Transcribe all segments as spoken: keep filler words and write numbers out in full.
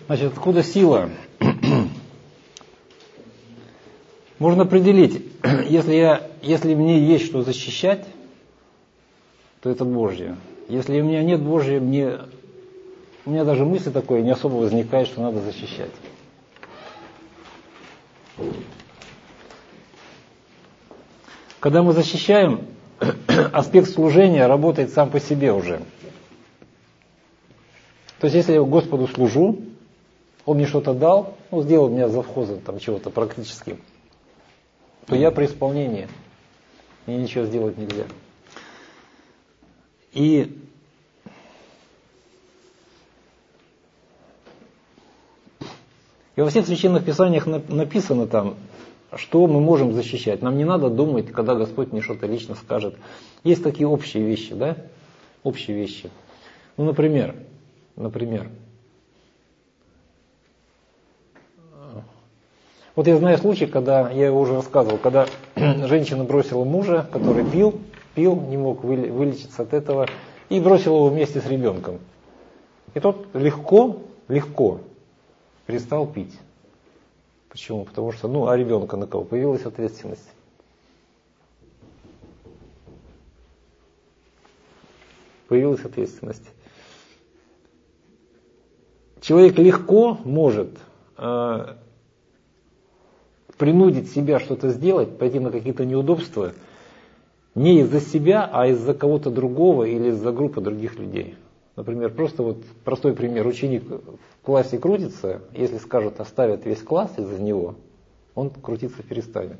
Значит, откуда сила? Можно определить, если, я, если мне есть что защищать, то это Божье. Если у меня нет Божьего, мне, у меня даже мысли такой не особо возникает, что надо защищать. Когда мы защищаем, аспект служения работает сам по себе уже. То есть, если я Господу служу, Он мне что-то дал, ну, сделал меня завхозом там чего-то практически, то я при исполнении. Мне ничего сделать нельзя. И И во всех священных писаниях написано там, что мы можем защищать. Нам не надо думать, когда Господь мне что-то лично скажет. Есть такие общие вещи, да? Общие вещи. Ну, например, например, вот я знаю случай, когда, я его уже рассказывал, когда женщина бросила мужа, который пил, пил, не мог вылечиться от этого, и бросила его вместе с ребенком. И тот легко, легко перестал пить. Почему? Потому что, ну, а ребенка на кого? Появилась ответственность. Появилась ответственность. Человек легко может э, принудить себя что-то сделать, пойти на какие-то неудобства, не из-за себя, а из-за кого-то другого или из-за группы других людей. Например, просто вот простой пример. Ученик в классе крутится, если скажут, оставят весь класс из-за него, он крутиться перестанет.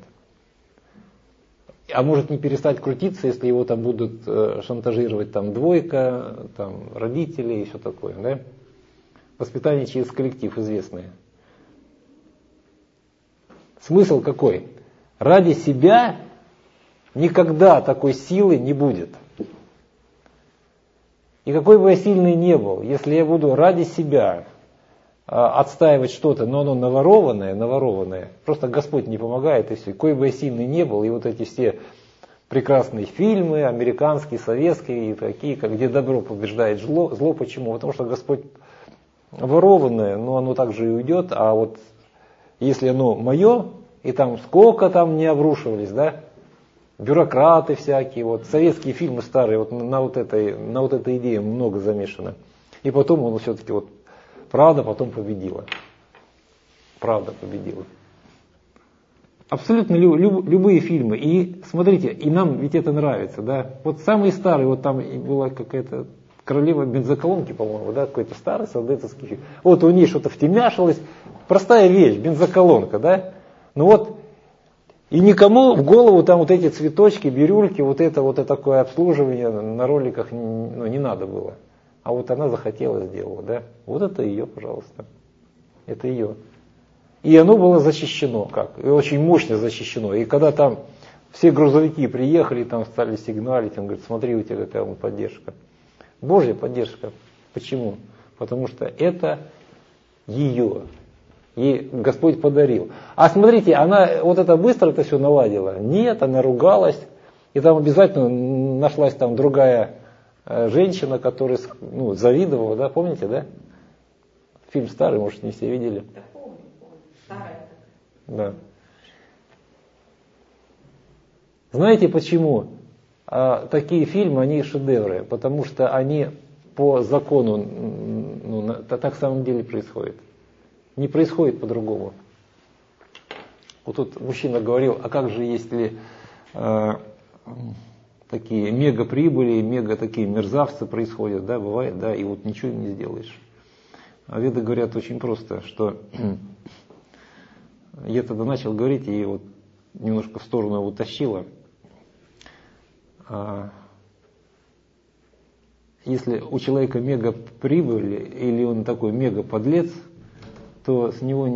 А может не перестать крутиться, если его там будут э, шантажировать там двойка, там родители и все такое, да? Воспитание через коллектив известное. Смысл какой? Ради себя никогда такой силы не будет. И какой бы я сильный не был, если я буду ради себя а, отстаивать что-то, но оно наворованное, наворованное, просто Господь не помогает, и все. Какой бы я сильный не был, и вот эти все прекрасные фильмы, американские, советские, и такие, как где добро побеждает зло, зло, почему? Потому что Господь ворованное, но оно также и уйдет, а вот если оно мое, и там сколько там не обрушивались, да, бюрократы всякие, вот советские фильмы старые, вот на вот этой, на вот этой идее много замешано. И потом он все-таки вот правда потом победила. Правда победила. Абсолютно лю, лю, любые фильмы. И смотрите, и нам ведь это нравится, да. Вот самые старые, вот там была какая-то королева бензоколонки, по-моему, да, какой-то старый солдатский фильм. Вот у нее что-то втемяшилось. Простая вещь, бензоколонка, да. Ну вот. И никому в голову там вот эти цветочки, бирюльки, вот это вот это такое обслуживание на роликах ну, не надо было. А вот она захотела, сделала, да? Вот это ее, пожалуйста. Это ее. И оно было защищено как? И очень мощно защищено. И когда там все грузовики приехали, там стали сигналить, он говорит, смотри, у тебя какая поддержка. Божья поддержка. Почему? Потому что это ее. И Господь подарил. А смотрите, она вот это быстро это все наладила? Нет, она ругалась. И там обязательно нашлась там другая женщина, которая ну, завидовала, да, помните, да? Фильм старый, может, не все видели. Да, помню, помню. Старая. Да. Знаете почему? А, такие фильмы, они шедевры, потому что они по закону, ну, на, так в самом деле происходит. Не происходит по-другому. Вот тут мужчина говорил, а как же если э, такие мега прибыли, мега такие мерзавцы происходят, да, бывает, да, и вот ничего не сделаешь. А веды говорят очень просто, что я тогда начал говорить, и вот немножко в сторону его тащило. А, если у человека мега прибыль, или он такой мега подлец, то с него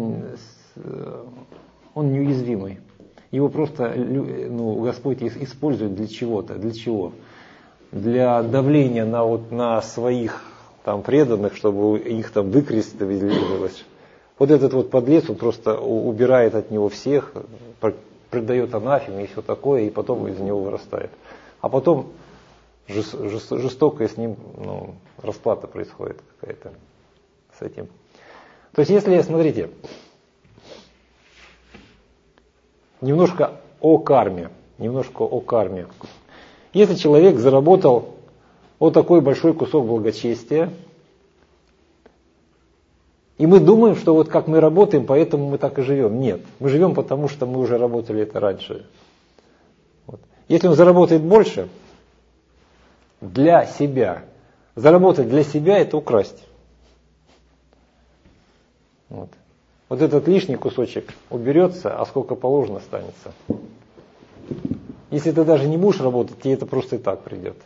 он неуязвимый. Его просто ну, Господь использует для чего-то. Для чего? Для давления на, вот, на своих там, преданных, чтобы их там выкристаллизовалось. Вот этот вот подлец, он просто убирает от него всех, предает анафеме и все такое, и потом из него вырастает. А потом жестокая с ним ну, расплата происходит какая-то с этим. То есть, если, смотрите, немножко о карме, немножко о карме. Если человек заработал вот такой большой кусок благочестия, и мы думаем, что вот как мы работаем, поэтому мы так и живем. Нет, мы живем потому, что мы уже работали это раньше. Вот. Если он заработает больше, для себя, заработать для себя — это украсть. Вот. Вот этот лишний кусочек уберется, а сколько положено останется. Если ты даже не будешь работать, тебе это просто и так придет.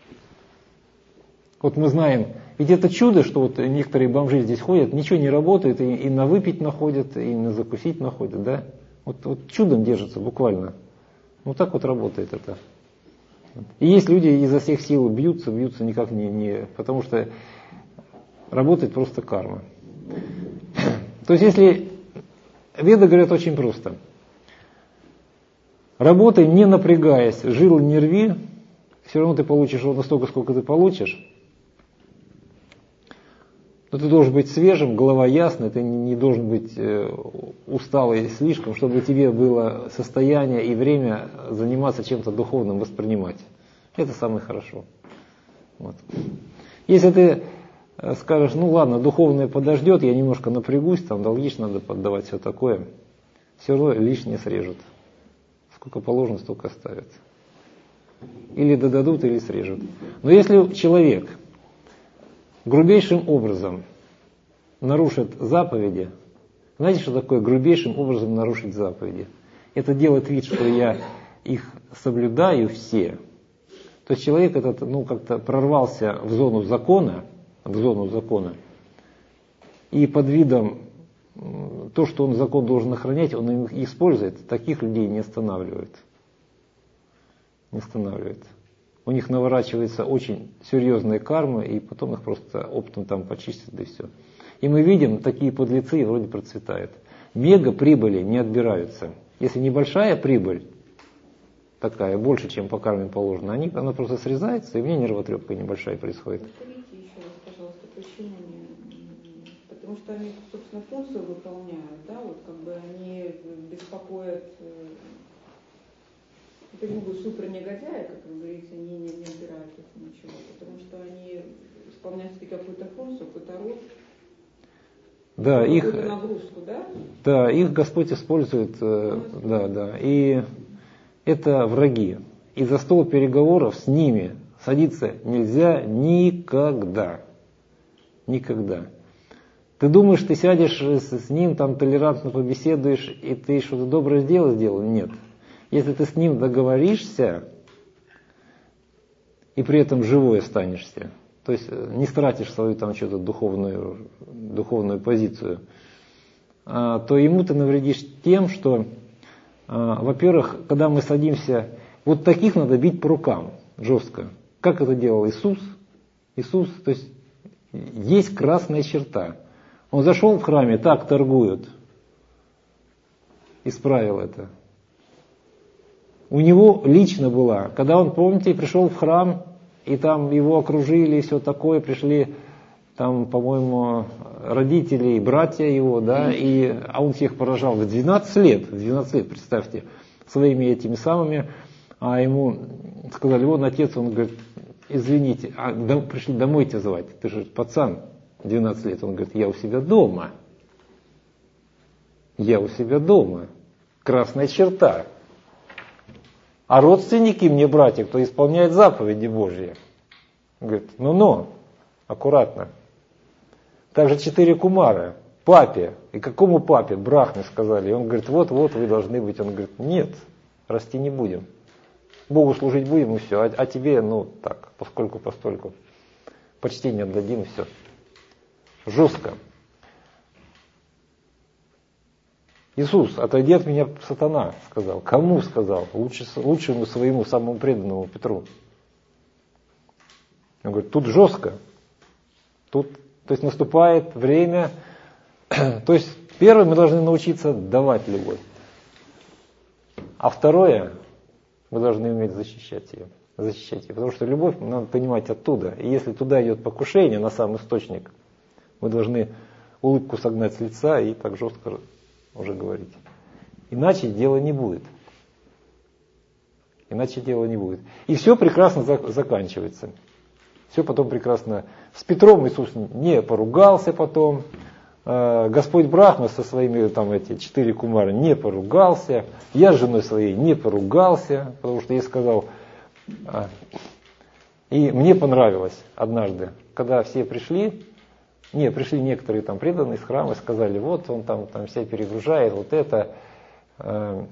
Вот мы знаем, ведь это чудо, что вот некоторые бомжи здесь ходят, ничего не работает, и, и на выпить находят, и на закусить находят, да? Вот, вот чудом держится буквально. Вот так вот работает это. И есть люди изо всех сил бьются, бьются никак не, не... Потому что работает просто карма. То есть если... Веды говорят очень просто. Работай, не напрягаясь, жил не рви, все равно ты получишь ровно столько, сколько ты получишь. Но ты должен быть свежим, голова ясная, ты не должен быть усталый слишком, чтобы тебе было состояние и время заниматься чем-то духовным, воспринимать. Это самое хорошо. Вот. Если ты скажешь, ну ладно, духовное подождет, я немножко напрягусь, там долги надо поддавать, все такое, все равно лишнее срежут. Сколько положено, столько оставят. Или додадут, или срежут. Но если человек грубейшим образом нарушит заповеди, знаете, что такое грубейшим образом нарушить заповеди? Это делает вид, что я их соблюдаю все. То есть человек этот, ну, как-то прорвался в зону закона, в зону закона, и под видом то, что он закон должен охранять, он их использует, таких людей не останавливает. Не останавливает. У них наворачивается очень серьезная карма, и потом их просто оптом там почистят, да и все. И мы видим, такие подлецы вроде процветают. Мега прибыли не отбираются. Если небольшая прибыль, такая, больше, чем по карме положено, они, она просто срезается, и у меня нервотрепка небольшая происходит. Повторите еще раз, пожалуйста, почему не... Потому что они, собственно, функцию выполняют, да, вот как бы они беспокоят... Почему бы супер-негодяи, как вы говорите, не, не, не убирают это ничего, потому что они исполняют себе какую-то функцию, какой-то род, да, их, нагрузку, да? Да, их Господь использует, э, да, да, и это враги. И за стол переговоров с ними садиться нельзя никогда. Никогда. Ты думаешь, ты сядешь с ним, там толерантно побеседуешь, и ты что-то доброе сделал, сделал? Нет. Если ты с ним договоришься, и при этом живой останешься, то есть не стратишь свою там что-то духовную, духовную позицию, то ему ты навредишь тем, что, во-первых, когда мы садимся, вот таких надо бить по рукам, жестко. Как это делал Иисус? Иисус, то есть есть красная черта. Он зашел в храме, так торгуют, исправил это. У него лично была, когда он, помните, пришел в храм, и там его окружили, и все такое, пришли там, по-моему, родители и братья его, да, и, а он всех поражал в двенадцать лет, в двенадцать лет, представьте, своими этими самыми, а ему сказали, вон отец, он говорит, извините, а дом, пришли домой тебя звать, ты же пацан, двенадцать лет, он говорит, я у себя дома, я у себя дома, красная черта. А родственники мне, братья, кто исполняет заповеди Божьи. Говорит, ну-ну, аккуратно. Также четыре кумара, папе. И какому папе? Брахме сказали. И он говорит, вот-вот вы должны быть. Он говорит, нет, расти не будем. Богу служить будем и все. А, а тебе, ну так, поскольку постольку. Почтение отдадим и все. Жестко. Иисус, отойди от меня, сатана, сказал. Кому сказал? Лучше, лучшему своему, самому преданному Петру. Он говорит, тут жестко. Тут, то есть наступает время. То есть первое, мы должны научиться давать любовь. А второе, мы должны уметь защищать ее. Защищать ее. Потому что любовь надо понимать оттуда. И если туда идет покушение, на сам источник, мы должны улыбку согнать с лица и так жестко уже говорить. Иначе дела не будет. Иначе дела не будет. И все прекрасно заканчивается. Все потом прекрасно. С Петром Иисус не поругался потом. Господь Брахма со своими там эти четыре кумары не поругался. Я с женой своей не поругался, потому что я сказал. И мне понравилось однажды, когда все пришли, не, пришли некоторые там преданные из храма и сказали, вот он там, там себя перегружает, вот это, э,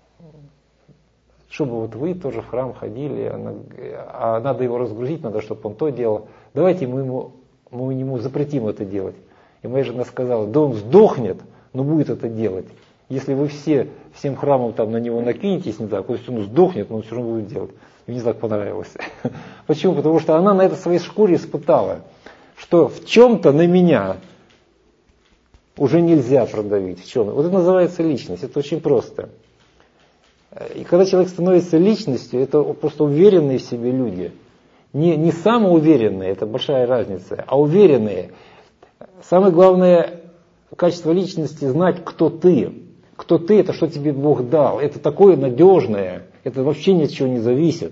чтобы вот вы тоже в храм ходили, она, а надо его разгрузить, надо, чтобы он то делал. Давайте мы ему, мы ему запретим это делать. И моя жена сказала, да он сдохнет, но будет это делать. Если вы все, всем храмом там на него накинетесь, не знаю, пусть он сдохнет, но он все равно будет делать. И мне так понравилось. Почему? Потому что она на это своей шкуре испытала, что в чем-то на меня уже нельзя продавить. В чем? Вот это называется личность. Это очень просто. И когда человек становится личностью, это просто уверенные в себе люди. Не, не самоуверенные, это большая разница, а уверенные. Самое главное качество личности — знать, кто ты. Кто ты — это что тебе Бог дал. Это такое надежное. Это вообще ни от чего не зависит.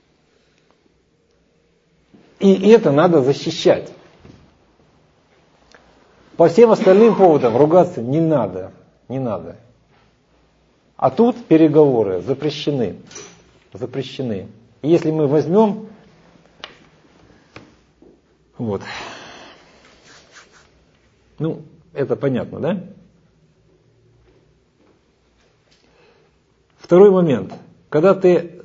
И это надо защищать. По всем остальным поводам ругаться не надо. Не надо. А тут переговоры запрещены. Запрещены. И если мы возьмем... Вот. Ну, это понятно, да? Второй момент. Когда ты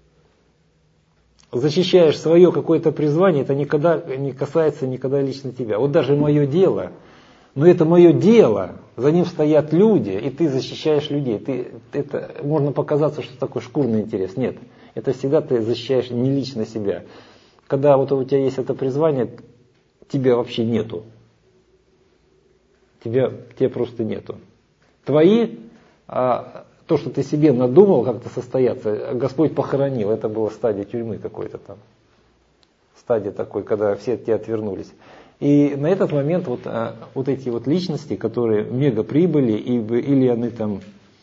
защищаешь свое какое-то призвание, это никогда не касается никогда лично тебя. Вот даже мое дело, но это мое дело, за ним стоят люди, и ты защищаешь людей. Ты, это, можно показаться, что такой шкурный интерес. Нет, это всегда ты защищаешь не лично себя. Когда вот у тебя есть это призвание, тебя вообще нету. Тебя, тебя просто нету. Твои... А, то, что ты себе надумал как-то состояться, Господь похоронил. Это была стадия тюрьмы какой-то там. Стадия такой, когда все от тебя отвернулись. И на этот момент вот, вот эти вот личности, которые мега прибыли, или они там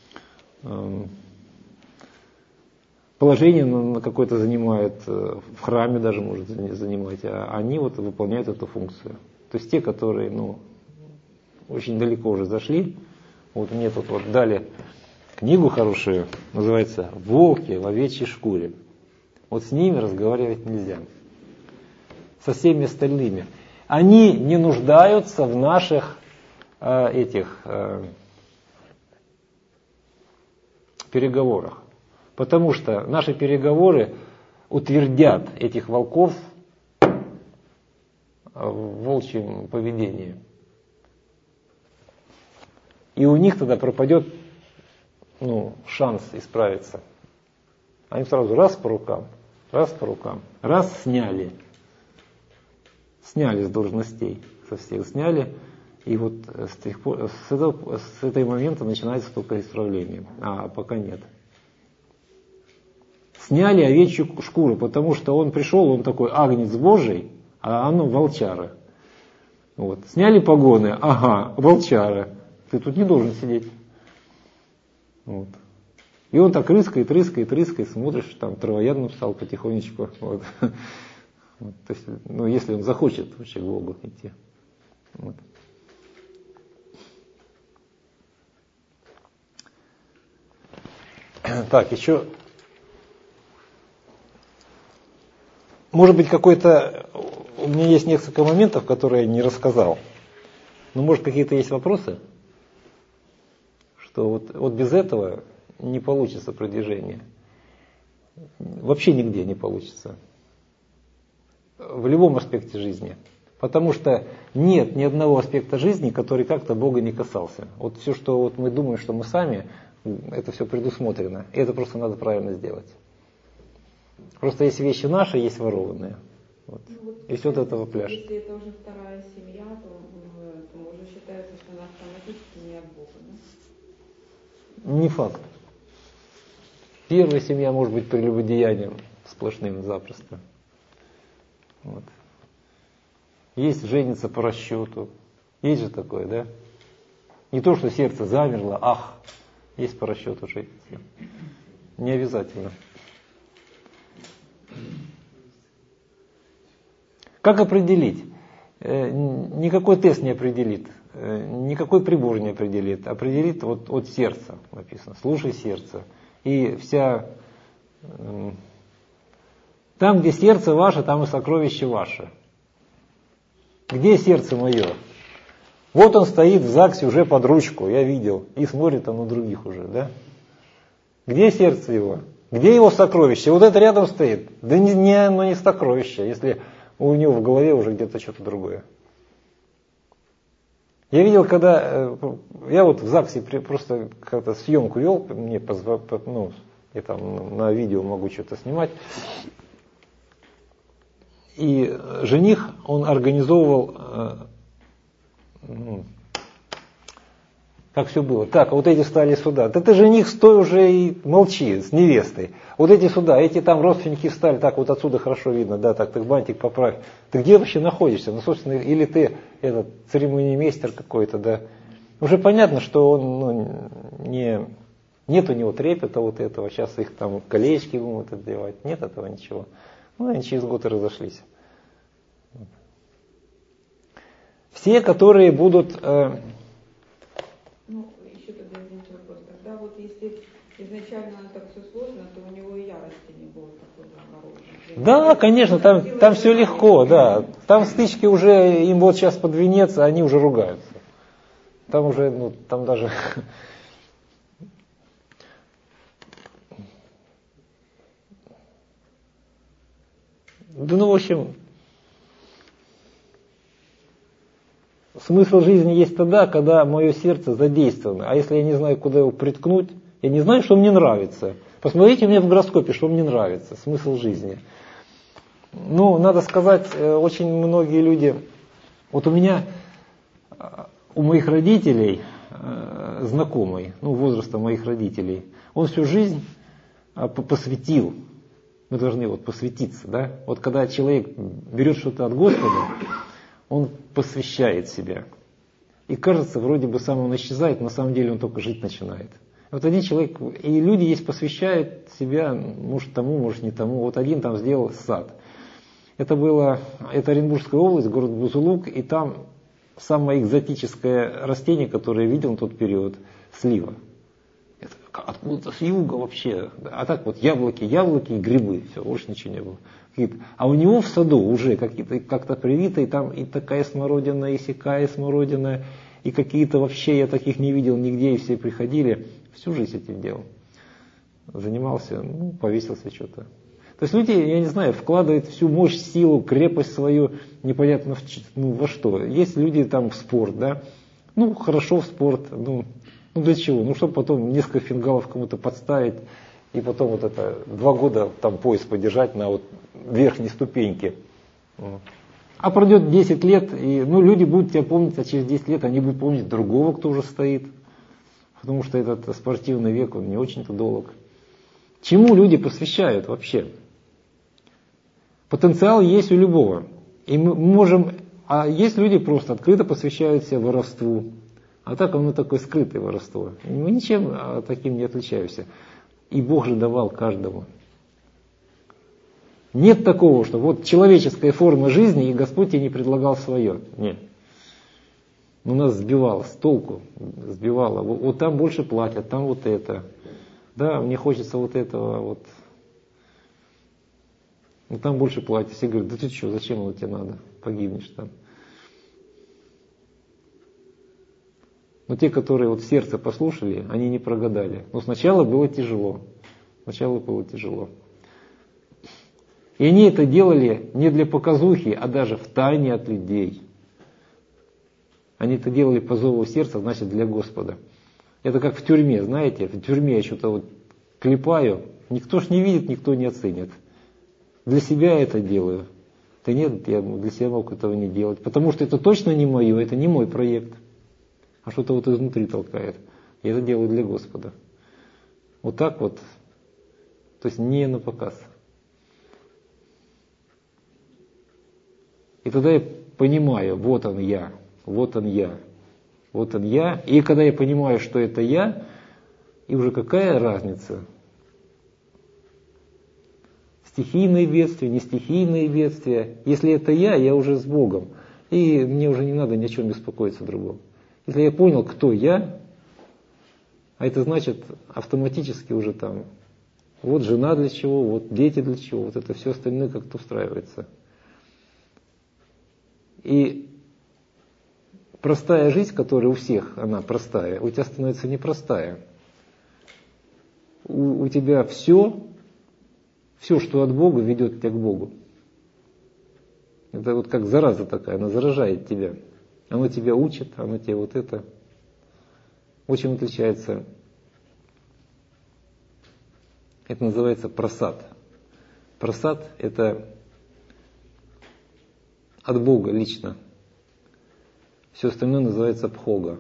положение на какое-то занимают, в храме даже может занимать, а они вот выполняют эту функцию. То есть те, которые ну, очень далеко уже зашли, вот мне тут вот дали книгу хорошую, называется «Волки в овечьей шкуре». Вот с ними разговаривать нельзя. Со всеми остальными. Они не нуждаются в наших э, этих э, переговорах. Потому что наши переговоры утвердят этих волков в волчьем поведении. И у них тогда пропадет ну, шанс исправиться. Они сразу раз по рукам, раз по рукам, раз сняли. Сняли с должностей, со всех сняли. И вот с, тех пор, с, этого, с этого момента начинается только исправление. А пока нет. Сняли овечью шкуру, потому что он пришел, он такой агнец Божий, а оно волчара. Вот. Сняли погоны, ага, волчара. Ты тут не должен сидеть. Вот. И он так рыскает, рыскает, рыскает, смотришь, там травоядным стал потихонечку. Вот. Вот. То есть, ну, если он захочет вообще к Богу идти. Вот. Так, еще, может быть, какой-то, у меня есть несколько моментов, которые я не рассказал. Но, может, какие-то есть вопросы? Что вот, вот без этого не получится продвижение. Вообще нигде не получится. В любом аспекте жизни. Потому что нет ни одного аспекта жизни, который как-то Бога не касался. Вот все, что вот мы думаем, что мы сами, это все предусмотрено. И это просто надо правильно сделать. Просто есть вещи наши, есть ворованные. Вот. Ну, вот, и все от этого пляж. Если это уже вторая семья, то, то уже считается, что она автоматически не от Бога. Да? Не факт. Первая семья может быть прелюбодеянием сплошным запросто. Вот. Есть женится по расчету. Есть же такое, да? Не то, что сердце замерло, ах, есть по расчету уже. Не обязательно. Как определить? Никакой тест не определит, никакой прибор не определит. Определит вот от сердца, написано. Слушай сердце. И вся... Там, где сердце ваше, там и сокровище ваше. Где сердце мое? Вот он стоит в ЗАГСе уже под ручку, я видел, и смотрит там на других уже, да? Где сердце его? Где его сокровище? Вот это рядом стоит. Да не, не, оно не сокровище, если у него в голове уже где-то что-то другое. Я видел, когда, я вот в ЗАГСе просто как-то съемку вел, мне позва, ну, я там на видео могу что-то снимать. И жених, он организовывал, ну, как все было. Так, вот эти стали сюда. Да ты жених, стой уже и молчи с невестой. Вот эти сюда, эти там родственники встали, так вот отсюда хорошо видно, да, так ты бантик поправь. Ты где вообще находишься? Ну, собственно, или ты этот церемониймейстер какой-то, да. Уже понятно, что он, ну, не, нет у него трепета вот этого, сейчас их там колечки будут отдевать. Нет этого ничего. Ну, они через год и разошлись. Все, которые будут... Э, ну, еще тогда извините вопрос. Тогда вот если изначально так все сложно, то у него и ярости не было такой наоборот. Да, конечно, там, там все легко, да. Там стычки уже, им вот сейчас под венец, а они уже ругаются. Там уже, ну, там даже... Да, ну, в общем, смысл жизни есть тогда, когда мое сердце задействовано. А если я не знаю, куда его приткнуть, я не знаю, что мне нравится. Посмотрите мне в гороскопе, что мне нравится, смысл жизни. Ну, надо сказать, очень многие люди... Вот у меня, у моих родителей, знакомый, ну, возраста моих родителей, он всю жизнь посвятил. Мы должны вот посвятиться, да? Вот когда человек берет что-то от Господа, он посвящает себя. И кажется, вроде бы сам он исчезает, на самом деле он только жить начинает. Вот один человек, и люди есть посвящают себя, может тому, может не тому. Вот один там сделал сад. Это было, это Оренбургская область, город Бузулук, и там самое экзотическое растение, которое я видел на тот период, слива. Это откуда-то с юга вообще. А так вот яблоки, яблоки и грибы. Все, больше ничего не было. А у него в саду уже как-то привито, и там и такая смородина, и сякая смородина, и какие-то вообще, я таких не видел нигде, и все приходили. Всю жизнь этим делал. Занимался, ну, повесился что-то. То есть люди, я не знаю, вкладывают всю мощь, силу, крепость свою, непонятно в, ну, во что. Есть люди там в спорт, да, ну, хорошо в спорт, ну, ну для чего? Ну, чтобы потом несколько фингалов кому-то подставить, и потом вот это, два года там пояс подержать на вот верхней ступеньке. А пройдет десять лет, и, ну, люди будут тебя помнить, а через десять лет они будут помнить другого, кто уже стоит. Потому что этот спортивный век, он не очень-то долг. Чему люди посвящают вообще? Потенциал есть у любого. И мы можем, а есть люди просто открыто посвящают себя воровству. А так оно такое скрытое воровство. Мы ничем таким не отличаемся. И Бог же давал каждому. Нет такого, что вот человеческая форма жизни, и Господь тебе не предлагал свое. Нет. Но нас сбивало с толку, сбивало. Вот, вот там больше платят, там вот это. Да, мне хочется вот этого, вот. Но там больше платят. Все говорят, да ты что, зачем оно тебе надо? Погибнешь там. Но те, которые вот сердце послушали, они не прогадали. Но сначала было тяжело. Сначала было тяжело. И они это делали не для показухи, а даже в тайне от людей. Они это делали по зову сердца, значит, для Господа. Это как в тюрьме, знаете, в тюрьме я что-то вот клепаю, никто ж не видит, никто не оценит. Для себя я это делаю. Да нет, я для себя мог этого не делать, потому что это точно не мое, это не мой проект. А что-то вот изнутри толкает. Я это делаю для Господа. Вот так вот. То есть не на показ. И тогда я понимаю, вот он я. вот он я. Вот он я. И когда я понимаю, что это я, и уже какая разница? Стихийные бедствия, не стихийные бедствия. Если это я, я уже с Богом. И мне уже не надо ни о чем беспокоиться другом. Если я понял, кто я, а это значит автоматически уже там, вот жена для чего, вот дети для чего, вот это все остальное как-то устраивается. И простая жизнь, которая у всех, она простая, у тебя становится непростая. У, у тебя все, все, что от Бога, ведет тебя к Богу. Это вот как зараза такая, она заражает тебя. Оно тебя учит, оно тебе вот это. Вот чем отличается. Это называется прасад. Прасад – это от Бога лично. Все остальное называется пхога.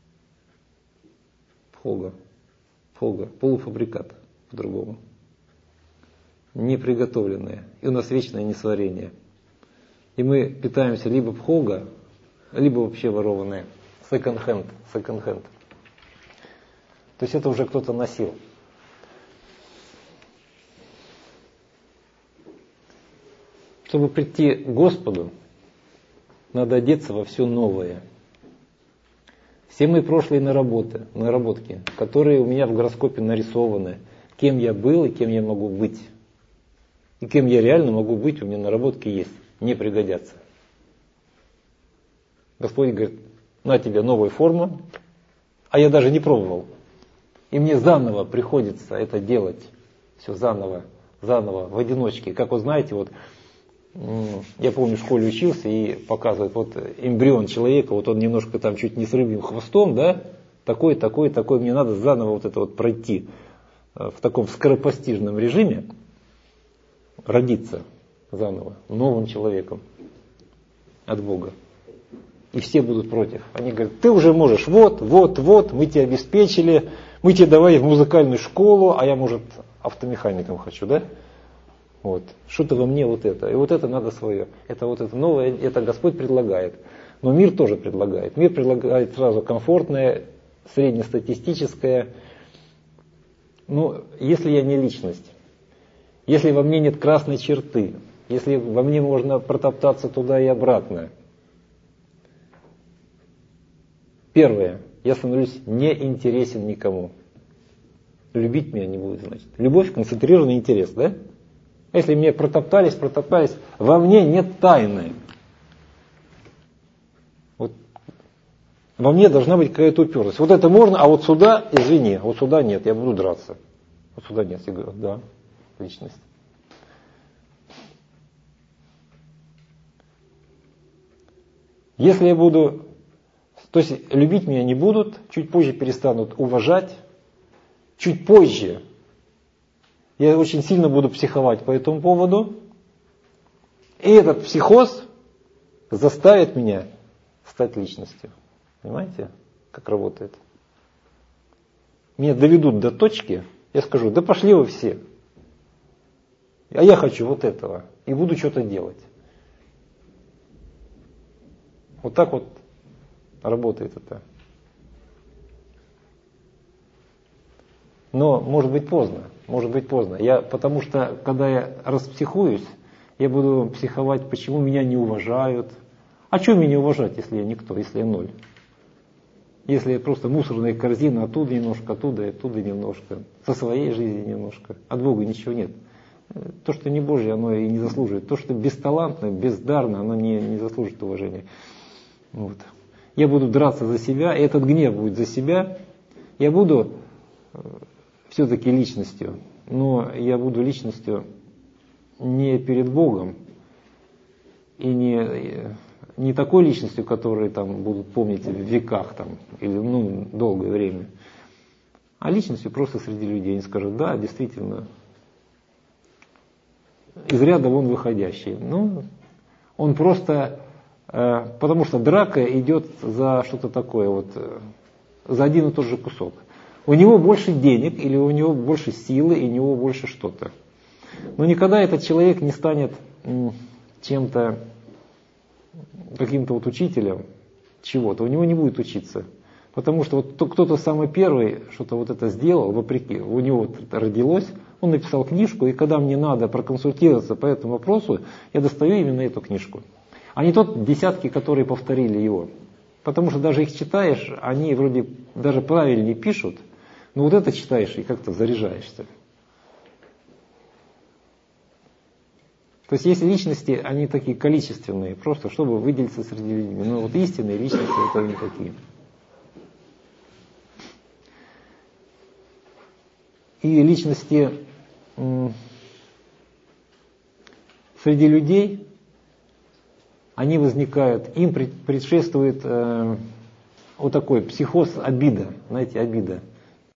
Пхога. Пхога. Полуфабрикат по-другому. Неприготовленное. И у нас вечное несварение. И мы питаемся либо пхога, либо вообще ворованное. Second-hand. Second-hand. То есть это уже кто-то носил. Чтобы прийти к Господу, надо одеться во все новое. Все мои прошлые наработки, наработки, которые у меня в гороскопе нарисованы, кем я был и кем я могу быть. И кем я реально могу быть, у меня наработки есть, не пригодятся. Господь говорит, на тебе новая форма, а я даже не пробовал. И мне заново приходится это делать, все заново, заново, в одиночке. Как вы знаете, вот я помню, в школе учился и показывают, вот эмбрион человека, вот он немножко там чуть не с рыбьим хвостом, да, такой, такой, такой, мне надо заново вот это вот пройти в таком скоропостижном режиме, родиться заново, новым человеком от Бога. И все будут против. Они говорят, ты уже можешь, вот, вот, вот, мы тебя обеспечили, мы тебе давай в музыкальную школу, а я, может, автомехаником хочу, да? Вот. Что-то во мне вот это. И вот это надо свое. Это вот это новое, это Господь предлагает. Но мир тоже предлагает. Мир предлагает сразу комфортное, среднестатистическое. Ну, если я не личность, если во мне нет красной черты, если во мне можно протоптаться туда и обратно. Первое. Я становлюсь неинтересен никому. Любить меня не будет, значит. Любовь, концентрированный интерес, да? Если мне протоптались, протоптались, во мне нет тайны. Вот. Во мне должна быть какая-то упертость. Вот это можно, а вот сюда, извини, вот сюда нет, я буду драться. Вот сюда нет, я говорю, да, личность. Если я буду, то есть любить меня не будут, чуть позже перестанут уважать, чуть позже я очень сильно буду психовать по этому поводу. И этот психоз заставит меня стать личностью. Понимаете, как работает? Меня доведут до точки, я скажу, да пошли вы все. А я хочу вот этого. И буду что-то делать. Вот так вот работает это. Но может быть поздно. Может быть поздно. Я, потому что, когда я распсихуюсь, я буду психовать, почему меня не уважают. А что меня уважать, если я никто, если я ноль? Если я просто мусорная корзина, оттуда немножко, оттуда, оттуда немножко. Со своей жизни немножко. От Бога ничего нет. То, что не Божье, оно и не заслуживает. То, что бесталантно, бездарно, оно не, не заслужит уважения. Вот. Я буду драться за себя, и этот гнев будет за себя. Я буду все-таки личностью, но я буду личностью не перед Богом и не, не такой личностью, которую там будут помнить в веках там, или ну, долгое время, а личностью просто среди людей. Они скажут, да, действительно, из ряда вон выходящий. Ну, он просто, э, потому что драка идет за что-то такое, вот, э, за один и тот же кусок. У него больше денег, или у него больше силы, и у него больше что-то. Но никогда этот человек не станет чем-то, каким-то вот учителем, чего-то, у него не будет учиться. Потому что вот кто-то самый первый что-то вот это сделал, вопреки, у него вот это родилось, он написал книжку, и когда мне надо проконсультироваться по этому вопросу, я достаю именно эту книжку. А не тот десятки, которые повторили его. Потому что даже их читаешь, они вроде даже правильнее пишут, но вот это читаешь и как-то заряжаешься. То есть есть личности, они такие количественные, просто чтобы выделиться среди людей. Но вот истинные личности это не такие. И личности м, среди людей, они возникают, им предшествует э, вот такой психоз обида, знаете, обида.